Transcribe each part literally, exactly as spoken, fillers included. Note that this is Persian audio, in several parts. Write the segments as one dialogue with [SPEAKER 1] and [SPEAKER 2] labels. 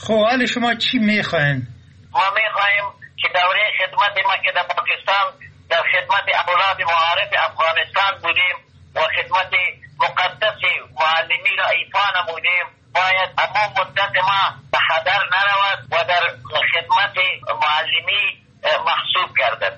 [SPEAKER 1] خب حال شما چی میخواین؟
[SPEAKER 2] ما میخوایم که دوره خدمت ما که در پاکستان در خدمت اولاد معارف افغانستان بودیم و خدمت مقدس معلمی را ایفا نمودیم، باید اما مدت ما به هدر نرود و در خدمت معلمی محسوب گردد.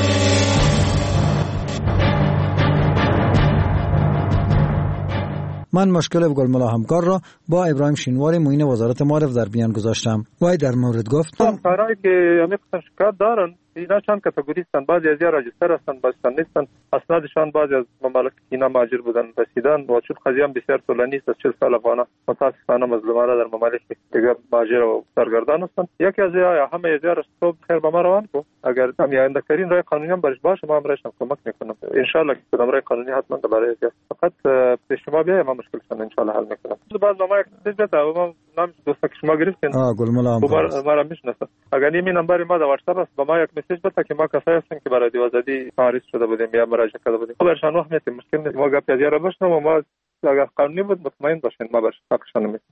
[SPEAKER 3] من مشکل گل ملا همکار را با ابراهیم شینواری معین وزارت معارف در میان گذاشتم. وای در مورد گفت
[SPEAKER 4] کارهایی که همین قسم شکایت دارن اینا چند کاتگوری هستند. بعضی از اینا راجستر هستند، بعضی نیستند. اسنادشان بعضی از ممالک اینا مهاجر بودن رسیدن و چون قضیه هم بسیار طولانی است، از چهل سال افغانا متاسفانه مظلومانه در ممالک دیگه مهاجر و سرگردان هستند. یکی از یا همه از اینا صبح خیر به ما روان کو، اگر هم آینده ترین راه قانونی هم برش باشه ما هم راشم کمک میکنم ان شاء الله که کدام راه قانونی حتما برای فقط به شما بیا ما مشکلشون ان شاء الله حل میکنم. بعد ما یک چیز تا ما نام دوست که شما گرفتین
[SPEAKER 3] اه گل ملا همکار
[SPEAKER 4] ما را میشناسه. اگر این نمبر ما در واتساپ است با ما یک مسیج بده که ما کسایی هستیم که برای دیوزدی تعریض شده بودیم یا مراجعه کرده بودیم. خبرشان وقت میتیم مشکل نیست. ما گپ یارا بشنم و ما اگر قانونی بود مطمئن باشین ما برش حقشان میتیم.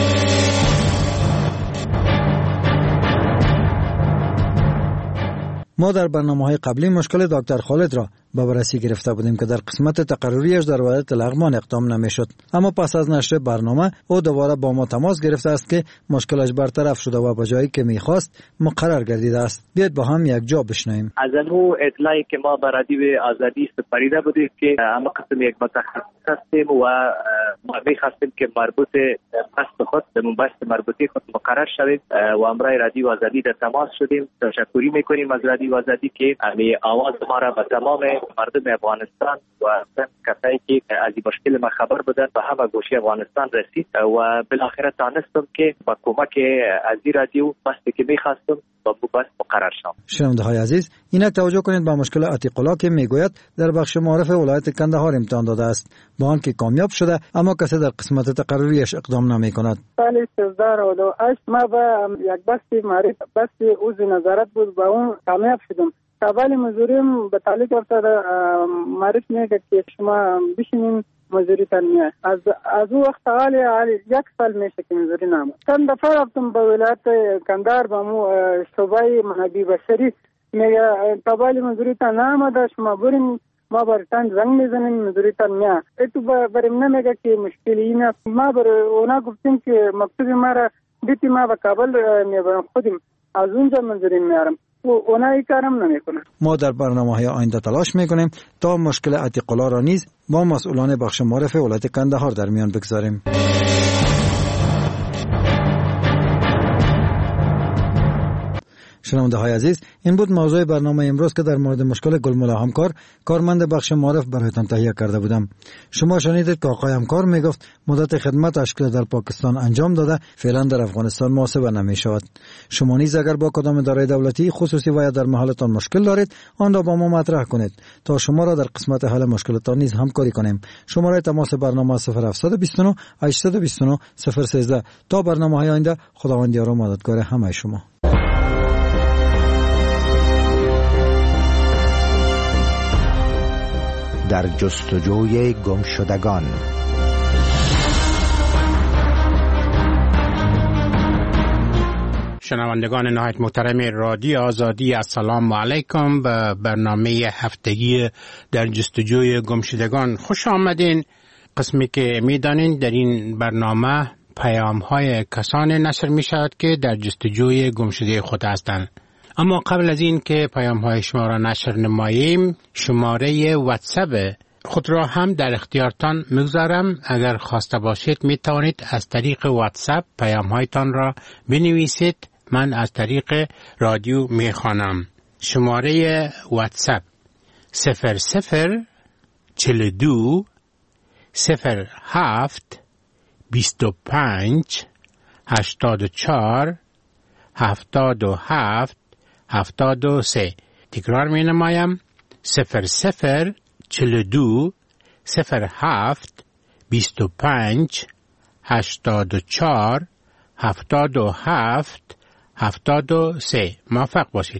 [SPEAKER 3] ما در برنامه‌های قبلی مشکل دکتر خالد را به بررسی گرفته بودیم که در قسمت تقرریش در وضعیت لغمان اقدام نمیشد، اما پس از نشر برنامه او دوباره با ما تماس گرفته است که مشکلش برطرف شده و به جایی که میخواست مقرر گردیده است. بیاید با هم یک جا بشنویم.
[SPEAKER 5] از اون اطلاعی که ما به رادیو آزادی سپریده بودیم که اما قسم یک متخصص هستیم و ما میخواستیم که مربوط بحث خود به بحث مربوطی خود مقرر شویم و امرای رادیو آزادی در تماس شدیم. تشکری میکنیم از رادیو آزادی که امی آواز ما را به تمام مردم افغانستان و کسایی که از این مشکل ما خبر بودن به همه گوشه افغانستان رسید و بالاخره تانستم که با کمک از این رادیو بحثی که میخواستم با بحث مقرر شم.
[SPEAKER 3] شنونده های عزیز، اینک توجه کنید به مشکل عتیق الله که میگوید در بخش معارف ولایت کندهار امتحان داده است، با آنکه کامیاب شده اما کسی در قسمت تقرریش اقدام نمی کند.
[SPEAKER 6] سال سیزده و هشت ما با یک بحثی معرف بحثی اوز نظارت بود با اون کامیاب شدم. قبل مزوریم به تعلیق افتاده معرف میگه که شما بشینین مزوری تنمیه از از او وقت حالی یک سال میشه که مزوری نامه چند دفعه رفتم به ولایت کندهار با مو شعبه منابع بشری میگه قبل مزوری تن نامده شما برین ما برتان زنگ میزنیم مزوری تنمیه ایتو بریم نمیگه که مشکلی اینه. ما بر اونا گفتیم که مکتوب ما را دیتی ما به کابل میبرم خودیم از اونجا مزوری میارم و اونایی کارم نمیکنه.
[SPEAKER 3] ما در برنامه‌های آینده تلاش میکنیم تا مشکل عتیق الله را نیز با مسئولان بخش معرف ولایت کندهار در میان بگذاریم. شنونده های عزیز، این بود موضوع برنامه امروز که در مورد مشکل گل ملا همکار کارمند بخش معرف برایتان تهیه کرده بودم. شما شنیدید که آقای همکار میگفت مدت خدمتش که در پاکستان انجام داده فعلا در افغانستان محاسبه نمی شود. شما نیز اگر با کدام اداره دولتی خصوصی و یا در محلتان مشکل دارید آن را با ما مطرح کنید تا شما را در قسمت حل مشکلتان نیز همکاری کنیم. شماره تماس برنامه صفر هفت دو نه هشت دو نه صفر یک سه. تا برنامه های آینده خداوند یار و مددگار همه شما.
[SPEAKER 7] در جستجوی گمشدگان.
[SPEAKER 8] شنوندگان نهایت محترم رادیو آزادی، السلام علیکم. به برنامه هفتگی در جستجوی گمشدگان خوش آمدین. قسمی که میدانین در این برنامه پیام های کسانی نشر می شود که در جستجوی گمشده خود هستند. اما قبل از این که پیام های شما را نشر نماییم، شماره واتساپ خود را هم در اختیارتان میگذارم. اگر خواسته باشید می توانید از طریق واتساپ پیام هایتان را بنویسید، من از طریق رادیو می خوانم. شماره واتساپ صفر صفر چل دو صفر هفت بیست و پنج هشتاد و چار هفتاد و هفت هفتاد و سه. تکرار می نمایم صفر صفر چل دو صفر هفت بیست و پنج هشتاد و چار هفتاد و هفت هفتاد و سه. موفق باشید.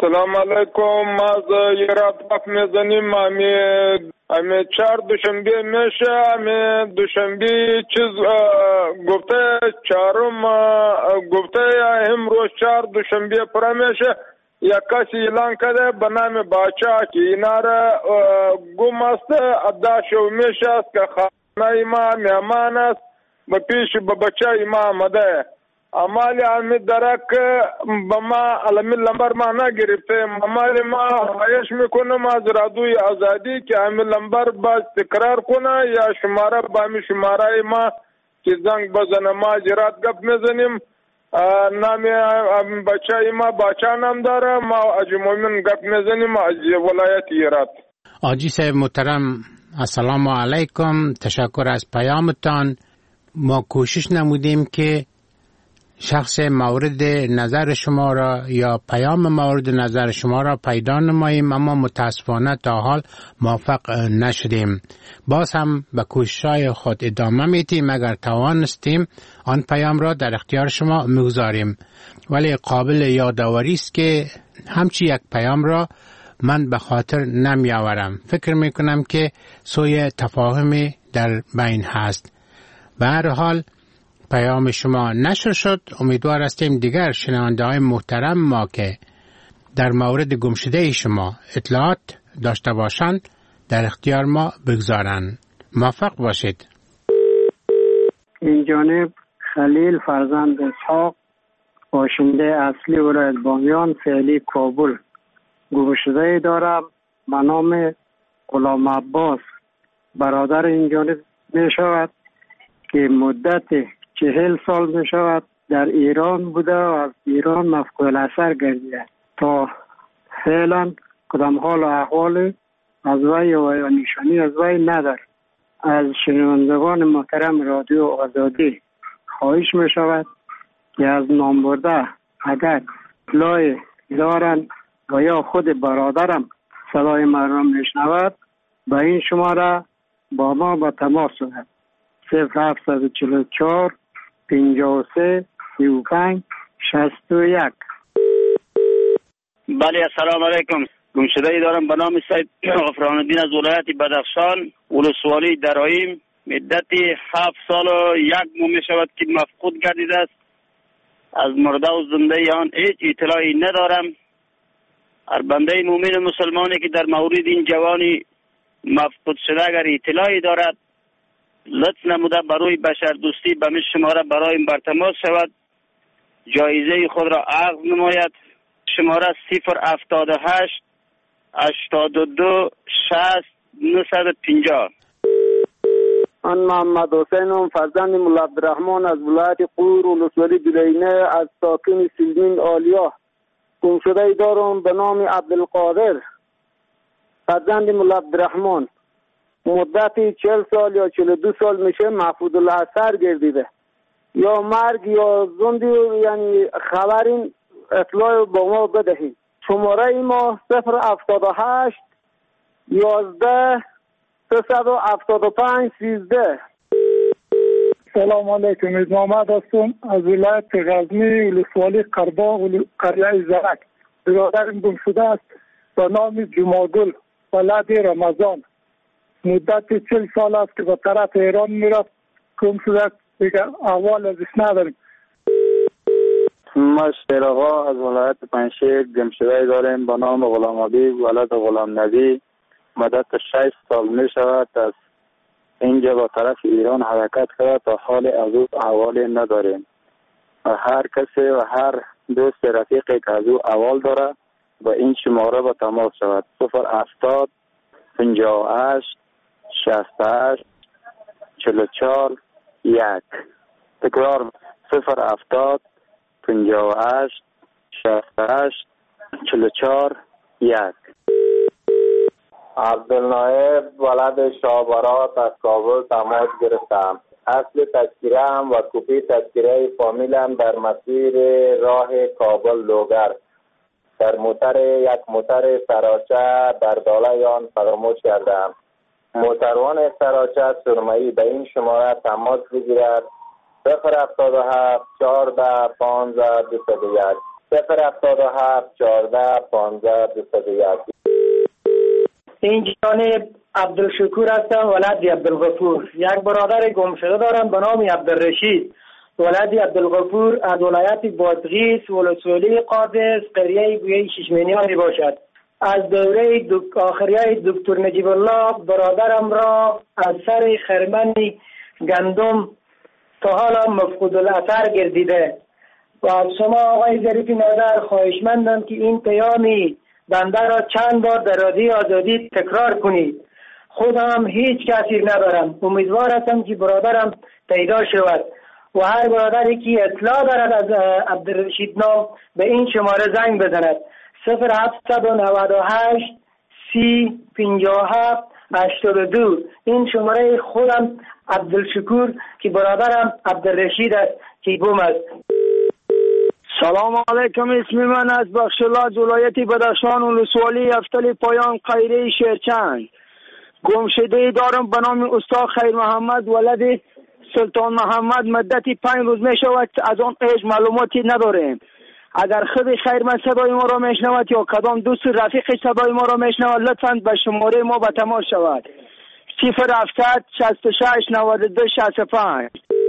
[SPEAKER 9] سلام علیکم. ما از ایراد گپ میزنیم. امی امی چهار دوشنبه میشه. امی دوشنبه چیز گفته چهارم گفته امروز چهار دوشنبه پر میشه. یک کسی اعلان کرده به نام باچا که اینا را گم است ادعا میشه است که خانه ما مهمان است به پیش به بچه ما آمده. امال امی درک به ما علمی لمبر ما نگرفته. امال ما خواهش میکنم از رادیوی آزادی که امی لمبر باز تکرار کنه یا شماره با امی شماره ما که زنگ بزنه. ما جرات گپ میزنیم. نام بچه ما باچا نام داره. ما حاجی مومن گپ میزنیم از ولایت هرات.
[SPEAKER 8] حاجی صاحب محترم السلام علیکم. تشکر از پیامتان. ما کوشش نمودیم که شخص مورد نظر شما را یا پیام مورد نظر شما را پیدا نماییم، اما متاسفانه تا حال موفق نشدیم. باز هم به کوشش‌های خود ادامه میدیم. اگر توانستیم آن پیام را در اختیار شما میگذاریم، ولی قابل یادآوری است که همچی یک پیام را من به خاطر نمیآورم. فکر میکنم که سوی تفاهمی در بین هست. به هر حال پیام شما نشر شد. امیدوار هستیم دیگر شنونده های محترم ما که در مورد گمشده شما اطلاعات داشته باشند در اختیار ما بگذارند. موفق باشید.
[SPEAKER 6] این جانب خلیل فرزند اسحاق، باشنده اصلی ولایت بامیان، فعلی کابل، گمشده دارم به نام غلام عباس. برادر این جانب می شود که مدت چهل سال می شود در ایران بوده و از ایران مفقود اثر گردیده. تا فعلا کدام حال و احوال از وی و نشانی از وی ندار. از شنوندگان محترم رادیو آزادی خواهش می شود که از نام برده اگر اطلاع دارند و یا خود برادرم صدای مردم می شنود به این شماره با ما به تماس شود. صفر هفتصد و چهل و چهار پنجاه و سه سی و پنج شصت و یک.
[SPEAKER 10] بله السلام علیکم. گمشده ای دارم به نام سید غفران الدین از ولایت بدخشان، ولسوالی درایم. مدتی هفت سال و یک ماه می شود که مفقود گردیده است. از مرده و زنده آن هیچ اطلاعی ندارم. هر بنده مومن مسلمانی که در مورد این جوانی مفقود شده اگر اطلاعی دارد لطف نموده برای بشر دوستی به مثل شماره برای بر تماس شود، جایزه خود را عرض نماید. شماره صفر هفتاد و هشت هشتاد و دو شصت نهصد و پنجاه.
[SPEAKER 11] من محمد حسینم، فرزند مولا عبدالرحمن از ولایت قور ولسوالی دلینه، از ساکن سلمین آلیا. گمشده دارم به نام عبدالقادر، فرزند مولا عبدالرحمن. مدتی چهل سال یا چهل و دو سال میشه محفوظ الاثر گردیده. یا مرگ یا زندی، یعنی خبرین اطلاع با ما بدهید. شماره ما صفر هفتاد و هشت یازده سیصد و هفتاد و پنج سیزده.
[SPEAKER 12] سلام علیکم. از محمد هستم از ولایت غزنی، ولسوالی قرباغ، قریه زرک. برادرم گم شده است به نام جمعگل ولد رمضان. مدت چل سال است که به طرف ایران میرفت. گم شده است. دیگر احوال ازش نداریم.
[SPEAKER 13] ما شیراغا از ولایت پنشیر گم شده داریم به نام غلام حبیب ولد غلام نبی. مدت شش سال می شود از اینجا به طرف ایران حرکت کرده. تا حال از او احوالی نداریم. و هر کسی و هر دوست رفیقی که از او احوال داره با این شماره به تماس شود. صفر هفتاد پنجاه و هشت شصت و هشت چهل و چهار یک. تکرار صفر هفتاد پنجاه و هشت شصت و هشت چهل و چهار یک.
[SPEAKER 14] عبدالنایب ولد شابرات از کابل تماس گرفتم. اصل تذکیره هم و کپی تذکیره فامیلم در مسیر راه کابل لوگر در موتر یک موتر سراچه در داله آن فراموش کردم. موتروان سراچه سرمایی به این شماره تماس بگیرد. صفر هفتاد و هفت چهارده پانزده دویست و یک. صفر هفتاد و هفت چهارده پانزده دویست و یک.
[SPEAKER 15] این جانب عبدالشکور هستم، ولد عبدالغفور. یک برادر گم شده دارم به نام عبدالرشید، ولد عبدالغفور، از ولایت بادغیس، ولسوالی قادس، قریه بویه ششمینیانی باشد. از دوره دک... آخریه دکتر نجیب الله برادرم را از سر خرمن گندم تا حالا مفقود الاثر گردیده و از شما آقای ظریف نظر خواهشمندم که این پیامی بنده را چند بار در رادیو آزادی تکرار کنید. خودم هیچ کسی ندارم، امیدوار هستم که برادرم پیدا شود و هر برادری که اطلاع دارد از عبدالرشید نام به این شماره زنگ بزند: صفر هفت نه هشت سی پنجاه و هفت هشتاد و دو. این شماره خودم عبدالشکور که برادرم عبدالرشید است که گم است.
[SPEAKER 16] سلام علیکم، اسم من از بخشالله از ولایت بدخشان، ولسوالی افتل پایان، قیره شیرچند. گمشده دارم به نام استاد خیر محمد ولد سلطان محمد. مدتی پنج روز می شود از آن هیچ معلوماتی نداریم. اگر خود خیر من صدای ما را میشنود یا کدام دوست رفیق صدای ما را میشنود، لطفاً به شماره ما به تماس شود: صفر هفتصد شصت و شش نود و دو شصت و پنج.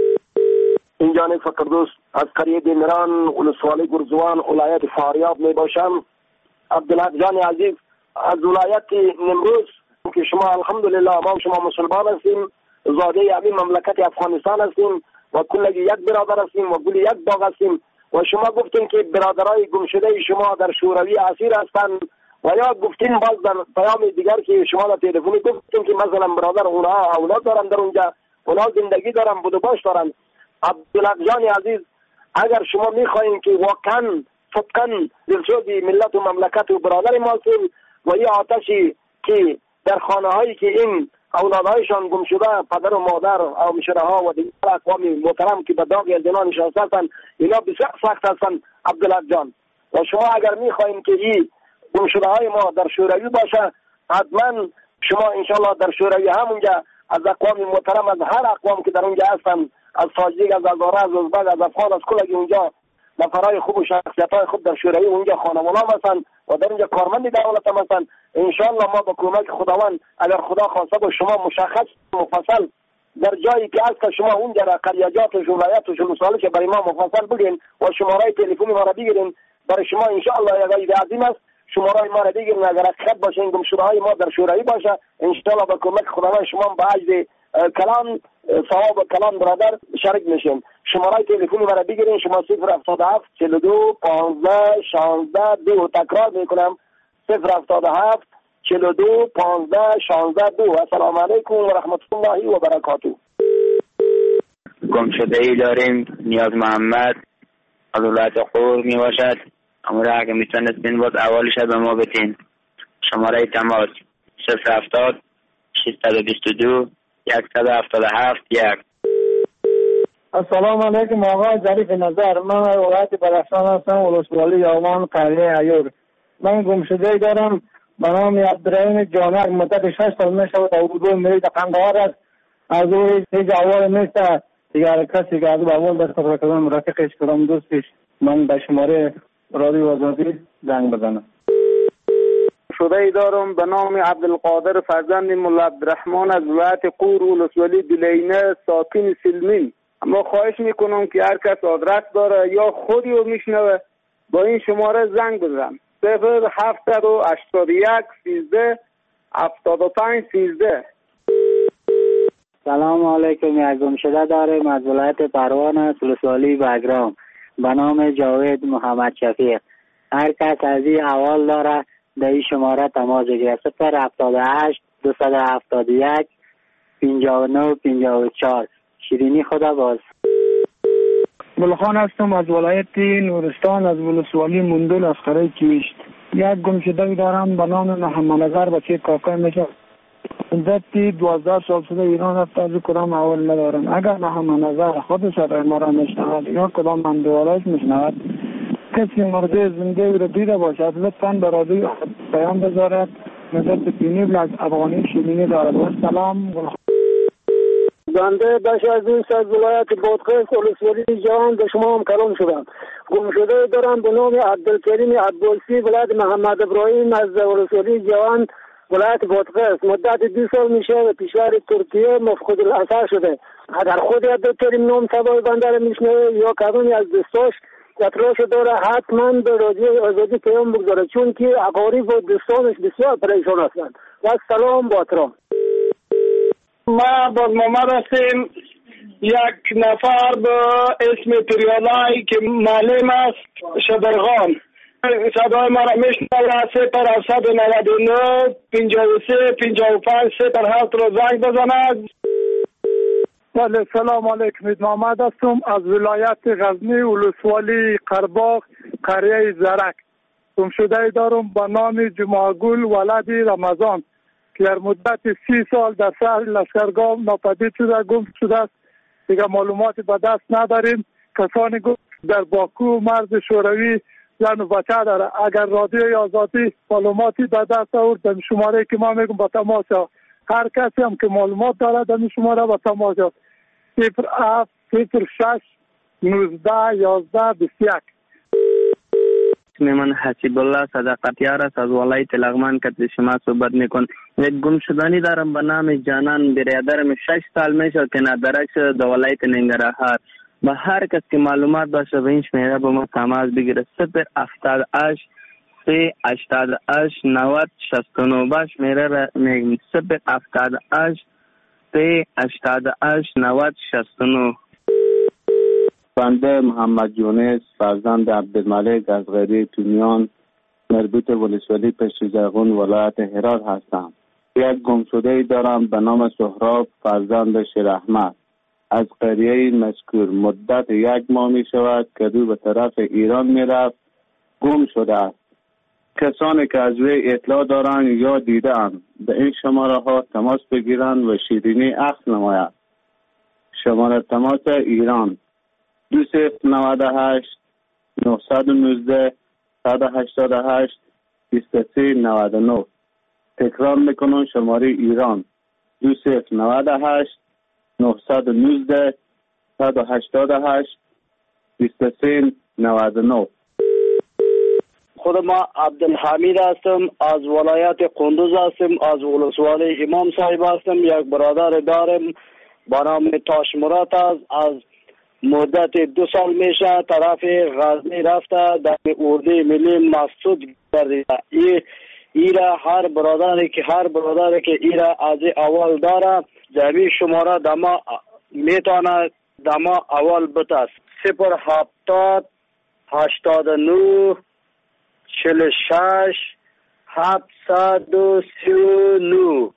[SPEAKER 17] این جانب فقردوست از قریه دیمران، ولسوالی گرزوان، ولایت فاریاب می باشم. عبدالحق جان عزیز از ولایت نمروز که شما الحمدلله ما شما مسلمان هستیم، زاده همین مملکت افغانستان هستیم و کلگی یک برادر هستیم و گلی یک باغ هستیم. و شما گفتین که برادرای گمشده شما در شوروی اسیر هستند و یا گفتین باز در پیام دیگر که شما در تلفنی گفتین که مثلا برادر اونها اولاد دارن در اونجا، اونها زندگی دارن، بود و باش دارن. عبدالحق جان عزیز اگر شما میخواین که واقعا صدقا دلسوز ملت و مملکت و برادر ما هستیم و این آتشی که در خانه هایی که این اولادهایشان گم شده پدر و مادر او مشره ها و دیگر اقوام محترم که به داغ زنا نشسته هستند، اینا بسیار سخت هستند عبدالحق جان. و شما اگر میخواین که این گم شده های ما در شوروی باشه، حتما شما انشالله در شوروی همونجا از اقوام محترم، از هر اقوام که در اونجا هستند، از تاجیک، از هزاره، از ازبک، از افغان، از کلگی اونجا نفرای خوب و شخصیت های خوب در شوروی اونجا خانوانا هستند و در اونجا کارمند دولت هم هستند. انشالله ما با کمک خداوند اگر خدا خواسته با شما مشخص مفصل در جایی که هست شما اونجا را قریجات و ولایت و شلوسالی که برای ما مفصل بگیرین و شماره تلفنی ما را بگیرین، برای شما انشالله یک عید عظیم است. شماره ما را بگیرین، اگر حقیقت باشه این گمشده های ما در شوروی باشه، انشالله با کمک خداوند شما با عجز کلام ثواب و کلام برادر شریک میشین. شماره تلفنی برای بگیرین، شما صفر هفتاد و هفت چهل و دو پانزده شانزده دو. تکرار میکنم: صفر هفتاد و هفت چهل و دو پانزده شانزده دو. السلام علیکم و رحمت الله و برکاته.
[SPEAKER 10] گمشده ای داریم نیاز محمد از ولایت قور می باشد. امور اگه میتونستین باز اولش به ما بتین. شماره تماس صفر هفتاد ششصد و بیست و دو صد و هفتاد و هفت یک.
[SPEAKER 6] السلام علیکم آقای ظریف نظر، من ولایت بدخشان هستم، ولسوالی یومان، قریه ایور. من گمشده دارم به نام عبدالرحیم جانک. مدت شش سال می شود اردو میرید قندهار است. از او هیچ اول نیست دیگر کسی که از او اول دست خود کردم رفیقش کردم دوستش. من به شماره رادیو آزادی زنگ بزنم.
[SPEAKER 11] شده ای دارم به نام عبدالقادر فرزند مولا عبدالرحمن از ولایت قور، ولسوالی دلینه، ساکن سلمین. اما خواهش میکنم که هر کس آدرس داره یا خودی رو میشنوه با این شماره زنگ بزن: صفر هفتصد و هشتاد و یک سیزده هفتاد و پنج سیزده.
[SPEAKER 18] سلام علیکم، یک گمشده داریم از ولایت پروان است، ولسوالی بگرام، به نام جاوید محمد شفیق. هر کس از این احوال داره در این شماره تماس بگیره: صفر هفتاد و هشت دویست و هفتاد و یک پنجاه و نه پنجاه و چهار. شیرینی خدا باز.
[SPEAKER 12] گلخان هستم از ولایت نورستان، از ولسوالی مندل، از قریه کیشت. یک گمشده دارم به نام محمد نظر، بچه کاکا میشه. مدتی دوازده سال شده ایران رفته، از کدام اول ندارم. اگر محمد نظر خودش را ما را میشنود یا کدام من دوالایش میشنود، کسی مرده زنده را دیده باشد، لطفاً به رادیو پیام بذارد. مدت پینیبل از افغانی شیرینی دارد. و سلام.
[SPEAKER 11] بنده بشر دوست از ولایت بادغیس ولسوالی جوان به شما هم کلام شدم. گمشده دارم به نام عبدالکریم عبدالسی ولایت محمد ابراهیم از ولسوالی جوان ولایت بادغیس. مدت دو سال میشه و کشور ترکیه مفقود الاثر شده. اگر خود عبدالکریم نام سوای بنده را میشنوه یا کدومی از دوستاش اطلاعش داره حتما به رادیو آزادی پیام بگذاره، چون که اقارب و دوستانش بسیار پریشان هستند. و سلام با احترام.
[SPEAKER 16] ما باز محمد هستیم، یک نفر به اسم پریالای که معلم است شبرغان. صدای ما را میشنوه صفر هفتصد و نود و نه پنجاه و سه پنجاه و پنج صفر هفت را زنگ بزند.
[SPEAKER 12] بله سلام علیکم، محمد هستم از ولایت غزنی ولسوالی قرباغ قریه زرک. گمشده دارم به نام جمعگل ولد رمضان که در مدت سی سال در شهر لشکرگاه ناپدید شده گم شده است. دیگه معلوماتی به دست نداریم. کسانی گفت در باکو مرز شوروی زن و بچه داره. اگر رادیوی آزادی معلوماتی به دست آورد در شماره که ما میگم با تماس ها، هر کسی هم که معلومات داره در شماره با تماس ها صفر هفت صفر شش نوزده یازده بیست و یک.
[SPEAKER 19] من حسیب الله صداقتیار است از ولایت لغمان که شما صحبت میکن. یک گمشدگی دارم به نام جانان برادرم شش سال میشه که ندرک شده در ولایت ننگرهار. به هر کس که معلومات باشه به این شمیره با ما تماس بگیره. صفر هفتاد و هشت سه هشتاد و هشت نود شصت و نه باش میره را میگم. صفر هفتاد و هشت سه هشتاد و هشت نود شصت و نه.
[SPEAKER 20] بنده محمد یونس فرزند عبدالملک از غریه تونیان مربوط ولسوالی پشتیزرغون ولایت هرات هستم. یک گمشده دارم به نام سهراب فرزند شیراحمد از قریه مذکور. مدت یک ماه می شود که دو به طرف ایران می رفت گم شده است. کسانی که از وی اطلاع دارند یا دیدند به این شماره ها تماس بگیرند و شیرینی اخذ نماید. شماره تماس ایران دو صفر نود و هشت نهصد و نوزده صد و هشتاد و هشت بیست و سه نود و نه. تکرار میکنم شماره ایران دو صفر نود و هشت نهصد و نوزده صد و هشتاد و هشت بیست و سه نود و نه.
[SPEAKER 16] خود ما عبدالحمید هستم از ولایت قندوز هستم، از ولسوالی امام صاحب هستم. یک برادر دارم به نام تاش مراد است. از مدت دو سال میشه طرف غزنی رفته در اردوی ملی مسعود گردیده. ای ایرا هر برادری که هر برادری که ایرا از اول داره جمعی شماره دما میتونه دما اول بتاست. صفر هفتاد هشتاد و نه چهل و شش هفتصد و سی و نه.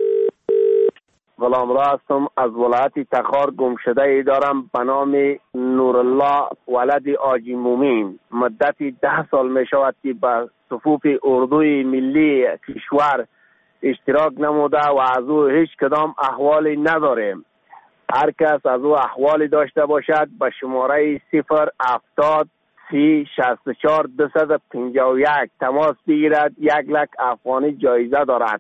[SPEAKER 14] غلام را هستم از ولایت تخار. گمشده ای دارم به نام نورالله ولد آجی مومین. مدتی ده سال می شود که به صفوف اردوی ملی کشور اشتراک نموده و از او هیچ کدام احوالی نداریم. هر کس از او احوالی داشته باشد به شماره صفر هفتاد سی شصت و چهار دویست و پنجاه و یک تماس بگیرد. یک لک افغانی جایزه دارد.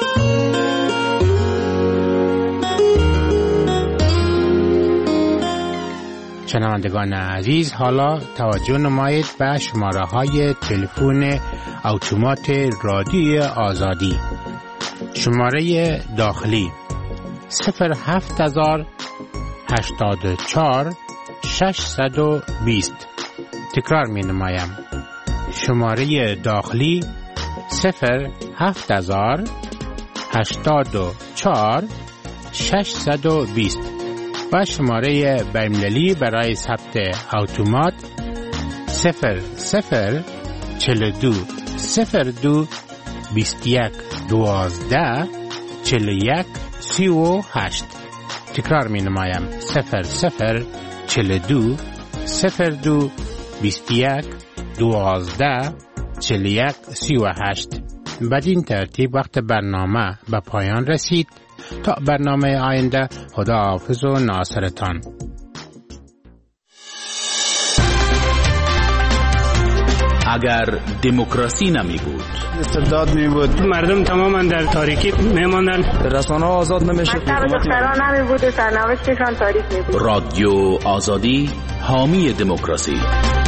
[SPEAKER 8] شنوندگان عزیز، حالا توجه نمایید به شماره های تلفن اتومات رادیوی آزادی. شماره داخلی صفر هفت هزار هشتاد و چهار ششصد و بیست. تکرار می نمایم. شماره داخلی صفر هفت هزار هشتاد و چهار ششصد و بیست و شماره بین‌المللی برای ثبت اتومات صفر صفر چهل و دو صفر دو بیست و یک دوازده چهل و یک سی و هشت. تکرار می نمایم. صفر صفر چهل و دو صفر دو بیست و یک دوازده چهل و یک سی و هشت. بدین ترتیب وقت برنامه به پایان رسید. تا برنامه آینده، خدا حافظ و ناصرتان.
[SPEAKER 21] اگر دموکراسی نمی بود،
[SPEAKER 22] استبداد می بود،
[SPEAKER 23] مردم تماما در تاریکی می ماندن،
[SPEAKER 22] رسانه ها آزاد نمی شد،
[SPEAKER 24] مکتب دختران نمی بود و سرنوشتشان تاریک می بود.
[SPEAKER 21] رادیو آزادی حامی دموکراسی.